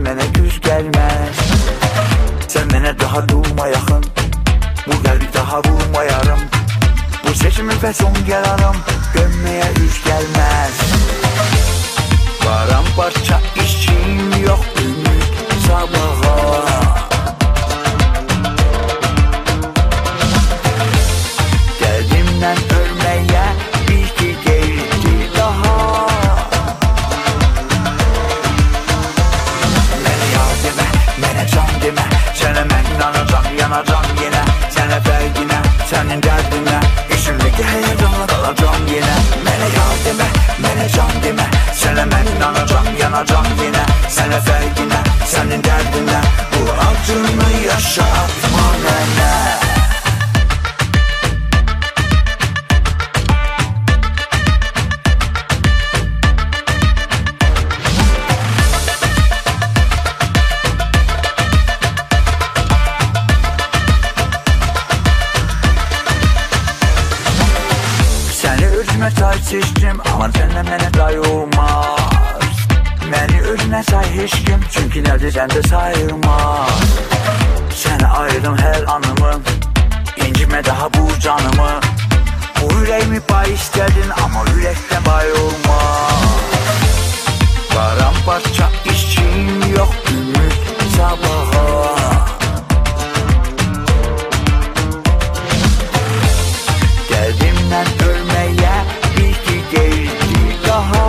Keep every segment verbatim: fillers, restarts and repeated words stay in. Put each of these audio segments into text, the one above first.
mənə güz gəlməz. Sən mənə daha durma yaxın, bu qəlbi daha vurmayarım. Bu seçimin və son qərarım, dönməyə üz gəlməz. Paramparça işçiyim, yox ümid sabaha. Gəldimdən ölməyə, bir ki qeyri daha. Mənə yar demə, mənə can demə, sənə mən inanacam, yanacam yenə. Sənə fərqinə, sənin dərdinə, içimdəki həyəcanla qalacam yenə. Mənə yar demə, mənə can demə, sənə mən inanacam, yanacam yenə. Sənə fərqinə, sənin dərdinə, bu acını yaşatma mənə. Özümə çay seçdim, amma sənlə mənə day olmaz. Məni özünə say heç kim, çünki nədir səndə sayılmaz. Sənə ayırdım hər anımı, incimə daha bu canımı. Bu ürəyimi bay istədin, amma ürəkdə bay olmaz. Paramparça işçiyim, yox ümid sabaha. Gəldimdən ölməyə, bir ki qeyri daha.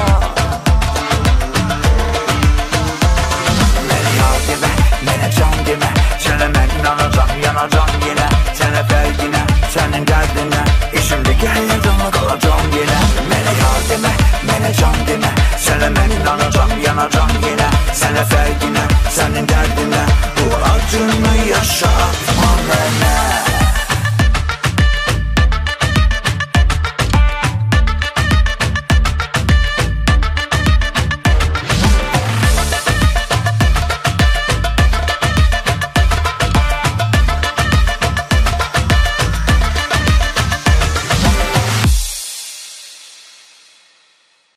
Mənə yar demə, mənə can demə, sənə mən inanacam, yanacam yenə. Sənə fərqinə, sənin dərdinə, içimdəki həyəcanla qalacam yenə. Mənə yar demə, mənə can demə, sənə mən inanacam, yanacam yenə. Sənə fərqinə, sənin dərdinə, bu acını yaşa.